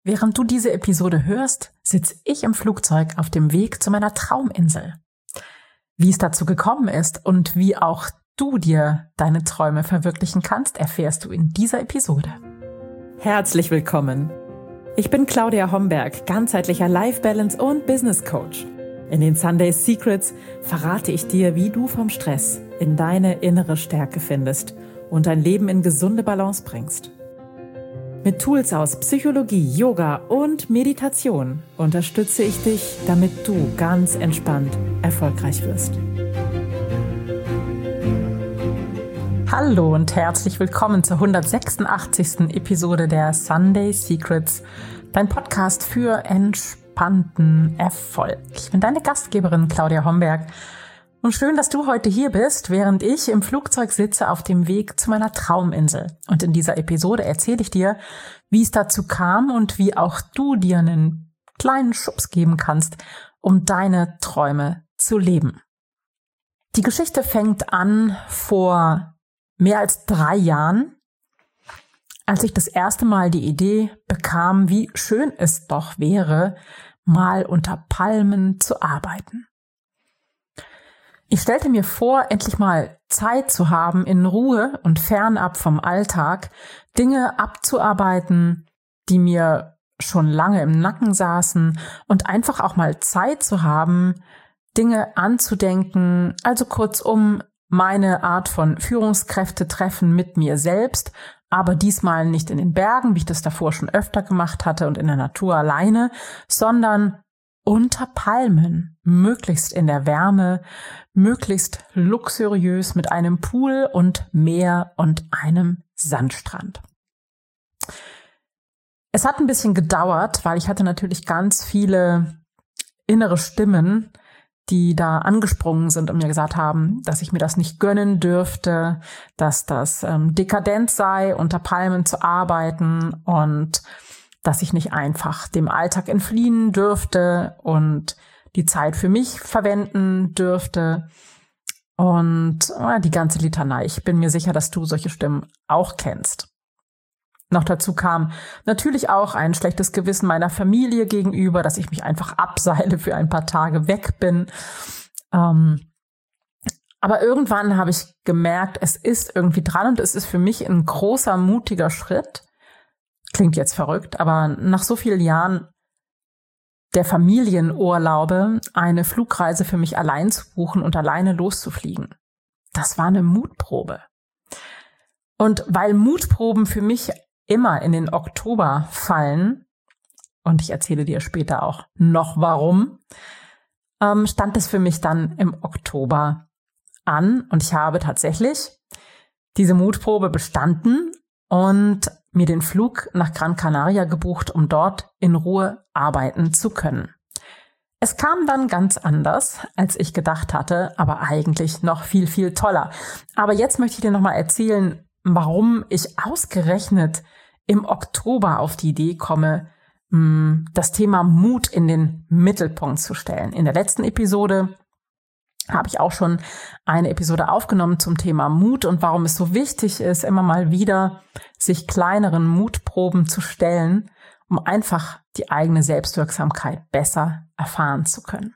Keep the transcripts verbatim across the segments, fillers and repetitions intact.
Während du diese Episode hörst, sitze ich im Flugzeug auf dem Weg zu meiner Trauminsel. Wie es dazu gekommen ist und wie auch du dir deine Träume verwirklichen kannst, erfährst du in dieser Episode. Herzlich willkommen. Ich bin Claudia Homberg, ganzheitlicher Life Balance und Business Coach. In den Sunday Secrets verrate ich dir, wie du vom Stress in deine innere Stärke findest und dein Leben in gesunde Balance bringst. Mit Tools aus Psychologie, Yoga und Meditation unterstütze ich dich, damit du ganz entspannt erfolgreich wirst. Hallo und herzlich willkommen zur hundertsechsundachtzigsten Episode der Sunday Secrets, dein Podcast für entspannten Erfolg. Ich bin deine Gastgeberin Claudia Homberg und schön, dass du heute hier bist, während ich im Flugzeug sitze auf dem Weg zu meiner Trauminsel. Und in dieser Episode erzähle ich dir, wie es dazu kam und wie auch du dir einen kleinen Schubs geben kannst, um deine Träume zu leben. Die Geschichte fängt an vor mehr als drei Jahren, als ich das erste Mal die Idee bekam, wie schön es doch wäre, mal unter Palmen zu arbeiten. Ich stellte mir vor, endlich mal Zeit zu haben, in Ruhe und fernab vom Alltag Dinge abzuarbeiten, die mir schon lange im Nacken saßen, und einfach auch mal Zeit zu haben, Dinge anzudenken, also kurzum meine Art von Führungskräftetreffen mit mir selbst, aber diesmal nicht in den Bergen, wie ich das davor schon öfter gemacht hatte und in der Natur alleine, sondern unter Palmen, möglichst in der Wärme, möglichst luxuriös mit einem Pool und Meer und einem Sandstrand. Es hat ein bisschen gedauert, weil ich hatte natürlich ganz viele innere Stimmen, die da angesprungen sind und mir gesagt haben, dass ich mir das nicht gönnen dürfte, dass das ähm, dekadent sei, unter Palmen zu arbeiten und dass ich nicht einfach dem Alltag entfliehen dürfte und die Zeit für mich verwenden dürfte. Und äh, die ganze Litanei. Ich bin mir sicher, dass du solche Stimmen auch kennst. Noch dazu kam natürlich auch ein schlechtes Gewissen meiner Familie gegenüber, dass ich mich einfach abseile, für ein paar Tage weg bin. Ähm, aber irgendwann habe ich gemerkt, es ist irgendwie dran und es ist für mich ein großer, mutiger Schritt. Klingt jetzt verrückt, aber nach so vielen Jahren der Familienurlaube eine Flugreise für mich allein zu buchen und alleine loszufliegen. Das war eine Mutprobe. Und weil Mutproben für mich immer in den Oktober fallen, und ich erzähle dir später auch noch warum, ähm, stand es für mich dann im Oktober an und ich habe tatsächlich diese Mutprobe bestanden und mir den Flug nach Gran Canaria gebucht, um dort in Ruhe arbeiten zu können. Es kam dann ganz anders, als ich gedacht hatte, aber eigentlich noch viel, viel toller. Aber jetzt möchte ich dir nochmal erzählen, warum ich ausgerechnet im Oktober auf die Idee komme, das Thema Mut in den Mittelpunkt zu stellen. In der letzten Episode habe ich auch schon eine Episode aufgenommen zum Thema Mut und warum es so wichtig ist, immer mal wieder sich kleineren Mutproben zu stellen, um einfach die eigene Selbstwirksamkeit besser erfahren zu können.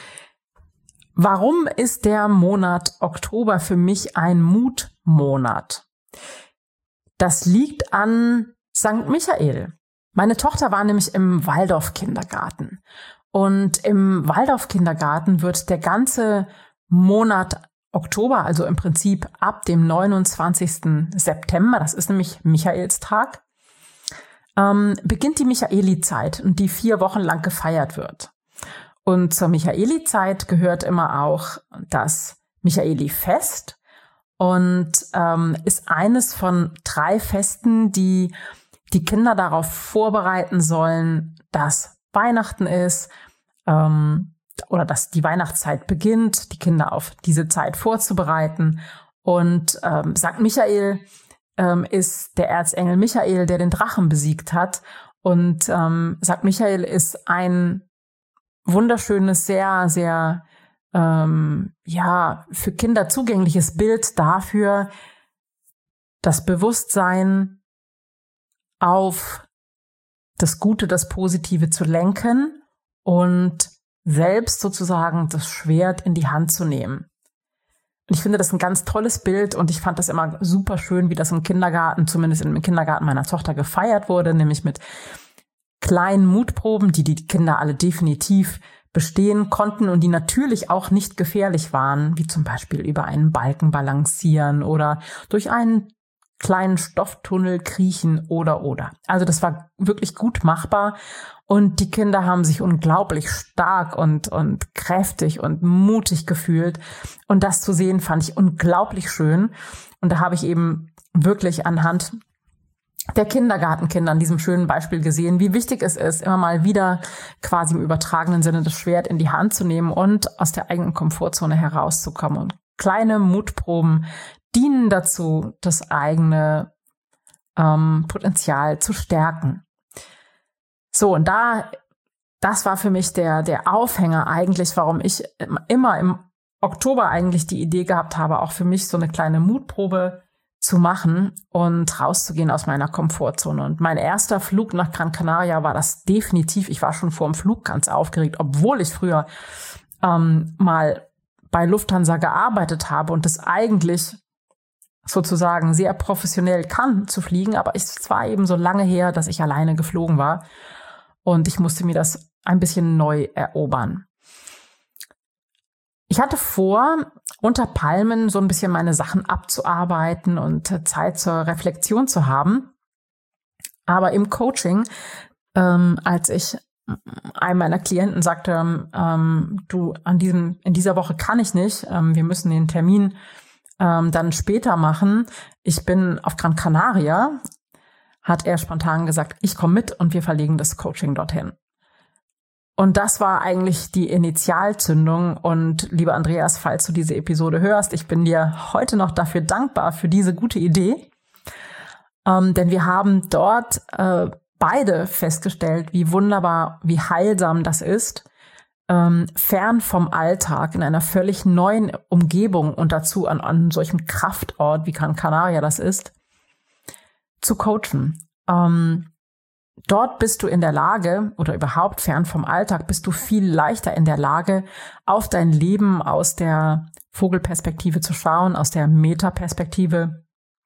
Warum ist der Monat Oktober für mich ein Mutmonat? Das liegt an Sankt Michael. Meine Tochter war nämlich im Waldorf-Kindergarten. Und im Waldorf-Kindergarten wird der ganze Monat Oktober, also im Prinzip ab dem neunundzwanzigsten September, das ist nämlich Michaelstag, ähm, beginnt die Michaeli-Zeit, die vier Wochen lang gefeiert wird. Und zur Michaeli-Zeit gehört immer auch das Michaeli-Fest und ähm, ist eines von drei Festen, die die Kinder darauf vorbereiten sollen, dass Weihnachten ist, ähm, oder dass die Weihnachtszeit beginnt, die Kinder auf diese Zeit vorzubereiten. Und ähm, Sankt Michael ähm, ist der Erzengel Michael, der den Drachen besiegt hat. Und ähm, Sankt Michael ist ein wunderschönes, sehr, sehr ähm, ja für Kinder zugängliches Bild dafür, das Bewusstsein auf das Gute, das Positive zu lenken und selbst sozusagen das Schwert in die Hand zu nehmen. Und ich finde das ein ganz tolles Bild und ich fand das immer super schön, wie das im Kindergarten, zumindest im Kindergarten meiner Tochter gefeiert wurde, nämlich mit kleinen Mutproben, die die Kinder alle definitiv bestehen konnten und die natürlich auch nicht gefährlich waren, wie zum Beispiel über einen Balken balancieren oder durch einen kleinen Stofftunnel kriechen oder oder. Also das war wirklich gut machbar und die Kinder haben sich unglaublich stark und und kräftig und mutig gefühlt und das zu sehen fand ich unglaublich schön und da habe ich eben wirklich anhand der Kindergartenkinder an diesem schönen Beispiel gesehen, wie wichtig es ist, immer mal wieder quasi im übertragenen Sinne das Schwert in die Hand zu nehmen und aus der eigenen Komfortzone herauszukommen. Und kleine Mutproben dienen dazu, das eigene ähm, Potenzial zu stärken. So, und da, das war für mich der, der Aufhänger eigentlich, warum ich immer im Oktober eigentlich die Idee gehabt habe, auch für mich so eine kleine Mutprobe zu machen und rauszugehen aus meiner Komfortzone. Und mein erster Flug nach Gran Canaria war das definitiv. Ich war schon vor dem Flug ganz aufgeregt, obwohl ich früher ähm, mal bei Lufthansa gearbeitet habe und das eigentlich sozusagen sehr professionell kann zu fliegen. Aber es war eben so lange her, dass ich alleine geflogen war und ich musste mir das ein bisschen neu erobern. Ich hatte vor, unter Palmen so ein bisschen meine Sachen abzuarbeiten und Zeit zur Reflexion zu haben. Aber im Coaching, ähm, als ich einem meiner Klienten sagte, ähm, du, an diesem, in dieser Woche kann ich nicht, ähm, wir müssen den Termin ähm, dann später machen. Ich bin auf Gran Canaria, hat er spontan gesagt, ich komme mit und wir verlegen das Coaching dorthin. Und das war eigentlich die Initialzündung. Und lieber Andreas, falls du diese Episode hörst, ich bin dir heute noch dafür dankbar für diese gute Idee. Ähm, denn wir haben dort äh, beide festgestellt, wie wunderbar, wie heilsam das ist, ähm, fern vom Alltag, in einer völlig neuen Umgebung und dazu an, an solchem Kraftort, wie Gran Canaria das ist, zu coachen. Ähm, Dort bist du in der Lage, oder überhaupt fern vom Alltag, bist du viel leichter in der Lage, auf dein Leben aus der Vogelperspektive zu schauen, aus der Metaperspektive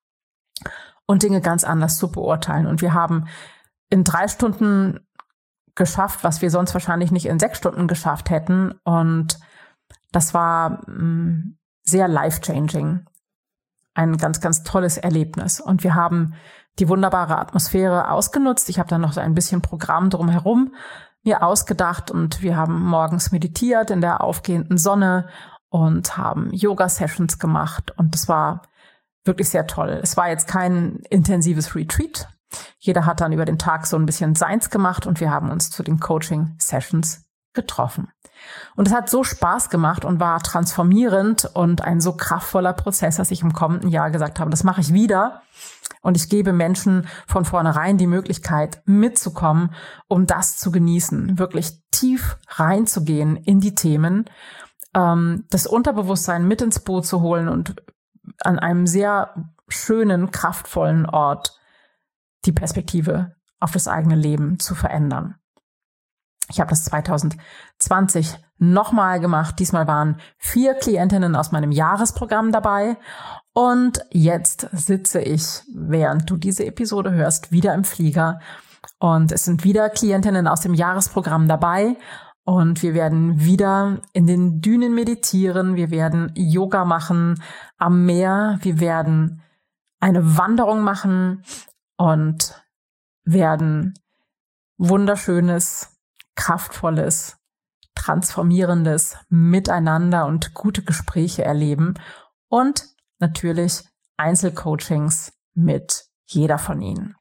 und Dinge ganz anders zu beurteilen. Und wir haben in drei Stunden geschafft, was wir sonst wahrscheinlich nicht in sechs Stunden geschafft hätten. Und das war mh, sehr life-changing. Ein ganz, ganz tolles Erlebnis. Und wir haben die wunderbare Atmosphäre ausgenutzt. Ich habe dann noch so ein bisschen Programm drumherum mir ausgedacht und wir haben morgens meditiert in der aufgehenden Sonne und haben Yoga-Sessions gemacht und das war wirklich sehr toll. Es war jetzt kein intensives Retreat. Jeder hat dann über den Tag so ein bisschen seins gemacht und wir haben uns zu den Coaching-Sessions getroffen. Und es hat so Spaß gemacht und war transformierend und ein so kraftvoller Prozess, dass ich im kommenden Jahr gesagt habe, das mache ich wieder. Und ich gebe Menschen von vornherein die Möglichkeit, mitzukommen, um das zu genießen, wirklich tief reinzugehen in die Themen, ähm, das Unterbewusstsein mit ins Boot zu holen und an einem sehr schönen, kraftvollen Ort die Perspektive auf das eigene Leben zu verändern. Ich habe das zwanzig zwanzig nochmal gemacht. Diesmal waren vier Klientinnen aus meinem Jahresprogramm dabei. Und jetzt sitze ich, während du diese Episode hörst, wieder im Flieger. Und es sind wieder Klientinnen aus dem Jahresprogramm dabei. Und wir werden wieder in den Dünen meditieren. Wir werden Yoga machen am Meer. Wir werden eine Wanderung machen und werden wunderschönes, kraftvolles, transformierendes Miteinander und gute Gespräche erleben und natürlich Einzelcoachings mit jeder von ihnen.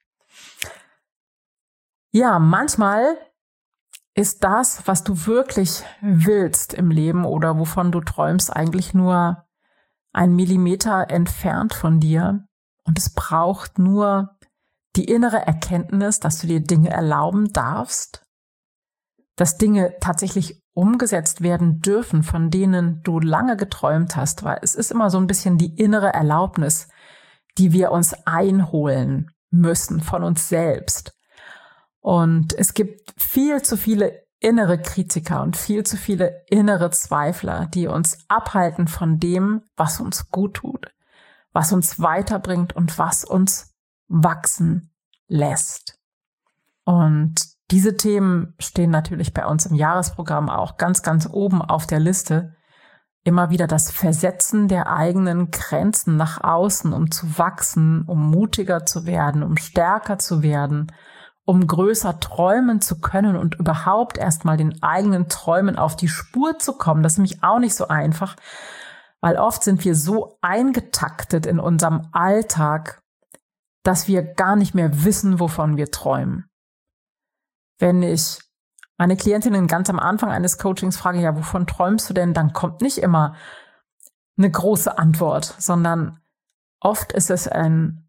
Ja, manchmal ist das, was du wirklich willst im Leben oder wovon du träumst, eigentlich nur ein Millimeter entfernt von dir und es braucht nur die innere Erkenntnis, dass du dir Dinge erlauben darfst, dass Dinge tatsächlich umgesetzt werden dürfen, von denen du lange geträumt hast, weil es ist immer so ein bisschen die innere Erlaubnis, die wir uns einholen müssen von uns selbst. Und es gibt viel zu viele innere Kritiker und viel zu viele innere Zweifler, die uns abhalten von dem, was uns gut tut, was uns weiterbringt und was uns wachsen lässt. Und diese Themen stehen natürlich bei uns im Jahresprogramm auch ganz, ganz oben auf der Liste. Immer wieder das Versetzen der eigenen Grenzen nach außen, um zu wachsen, um mutiger zu werden, um stärker zu werden, um größer träumen zu können und überhaupt erstmal den eigenen Träumen auf die Spur zu kommen. Das ist nämlich auch nicht so einfach, weil oft sind wir so eingetaktet in unserem Alltag, dass wir gar nicht mehr wissen, wovon wir träumen. Wenn ich meine Klientinnen ganz am Anfang eines Coachings frage, ja, wovon träumst du denn? Dann kommt nicht immer eine große Antwort, sondern oft ist es ein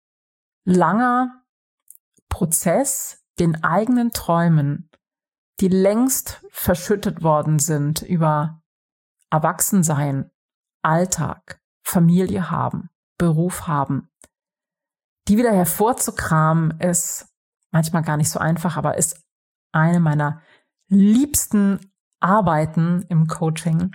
langer Prozess, den eigenen Träumen, die längst verschüttet worden sind über Erwachsensein, Alltag, Familie haben, Beruf haben, die wieder hervorzukramen, ist manchmal gar nicht so einfach, aber ist eine meiner liebsten Arbeiten im Coaching.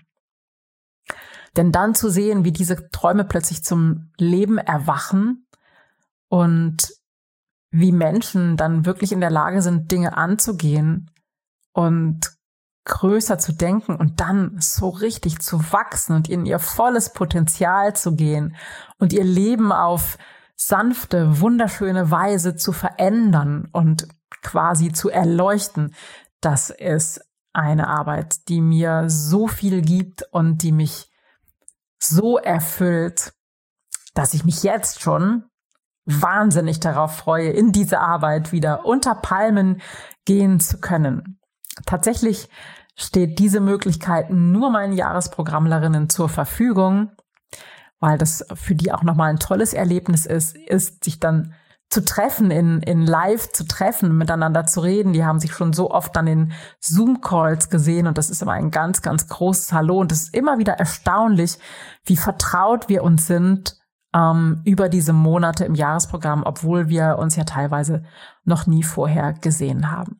Denn dann zu sehen, wie diese Träume plötzlich zum Leben erwachen und wie Menschen dann wirklich in der Lage sind, Dinge anzugehen und größer zu denken und dann so richtig zu wachsen und in ihr volles Potenzial zu gehen und ihr Leben auf sanfte, wunderschöne Weise zu verändern und quasi zu erleuchten, das ist eine Arbeit, die mir so viel gibt und die mich so erfüllt, dass ich mich jetzt schon wahnsinnig darauf freue, in diese Arbeit wieder unter Palmen gehen zu können. Tatsächlich steht diese Möglichkeit nur meinen Jahresprogrammlerinnen zur Verfügung, weil das für die auch nochmal ein tolles Erlebnis ist, ist sich dann zu treffen, in, in live zu treffen, miteinander zu reden. Die haben sich schon so oft dann in Zoom-Calls gesehen und das ist immer ein ganz, ganz großes Hallo und es ist immer wieder erstaunlich, wie vertraut wir uns sind ähm, über diese Monate im Jahresprogramm, obwohl wir uns ja teilweise noch nie vorher gesehen haben.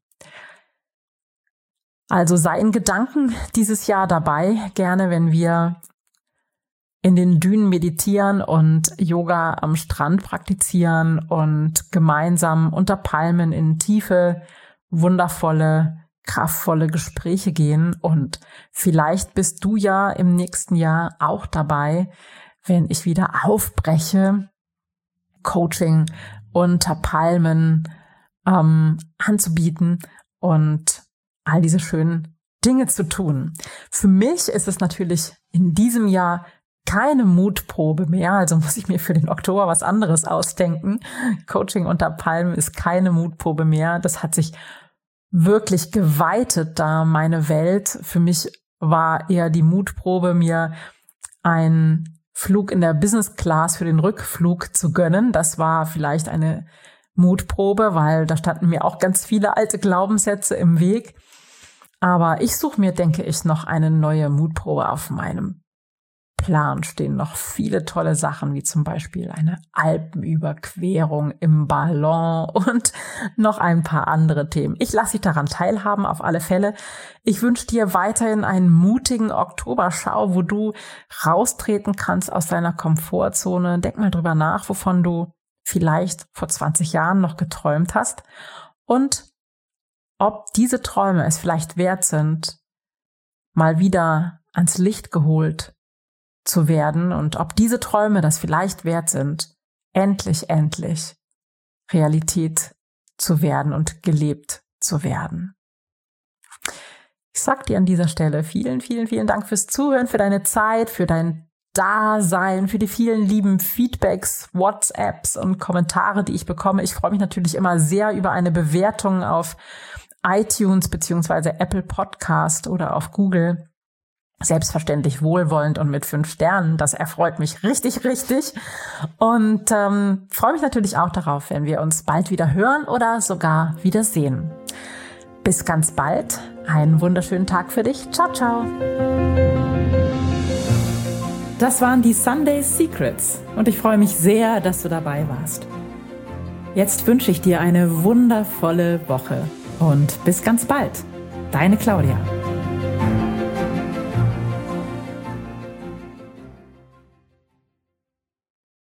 Also sei in Gedanken dieses Jahr dabei, gerne, wenn wir in den Dünen meditieren und Yoga am Strand praktizieren und gemeinsam unter Palmen in tiefe, wundervolle, kraftvolle Gespräche gehen. Und vielleicht bist du ja im nächsten Jahr auch dabei, wenn ich wieder aufbreche, Coaching unter Palmen ähm, anzubieten und all diese schönen Dinge zu tun. Für mich ist es natürlich in diesem Jahr keine Mutprobe mehr, also muss ich mir für den Oktober was anderes ausdenken. Coaching unter Palmen ist keine Mutprobe mehr. Das hat sich wirklich geweitet, da meine Welt. Für mich war eher die Mutprobe, mir einen Flug in der Business Class für den Rückflug zu gönnen. Das war vielleicht eine Mutprobe, weil da standen mir auch ganz viele alte Glaubenssätze im Weg. Aber ich suche mir, denke ich, noch eine neue Mutprobe. Auf meinem Plan stehen noch viele tolle Sachen, wie zum Beispiel eine Alpenüberquerung im Ballon und noch ein paar andere Themen. Ich lasse dich daran teilhaben, auf alle Fälle. Ich wünsche dir weiterhin einen mutigen Oktober. Schau, wo du raustreten kannst aus deiner Komfortzone. Denk mal drüber nach, wovon du vielleicht vor zwanzig Jahren noch geträumt hast und ob diese Träume es vielleicht wert sind, mal wieder ans Licht geholt zu werden und ob diese Träume das vielleicht wert sind, endlich, endlich Realität zu werden und gelebt zu werden. Ich sag dir an dieser Stelle vielen, vielen, vielen Dank fürs Zuhören, für deine Zeit, für dein Dasein, für die vielen lieben Feedbacks, WhatsApps und Kommentare, die ich bekomme. Ich freue mich natürlich immer sehr über eine Bewertung auf iTunes beziehungsweise Apple Podcast oder auf Google. Selbstverständlich wohlwollend und mit fünf Sternen. Das erfreut mich richtig, richtig. Und ähm, freue mich natürlich auch darauf, wenn wir uns bald wieder hören oder sogar wieder sehen. Bis ganz bald. Einen wunderschönen Tag für dich. Ciao, ciao. Das waren die Sunday Secrets und ich freue mich sehr, dass du dabei warst. Jetzt wünsche ich dir eine wundervolle Woche und bis ganz bald. Deine Claudia.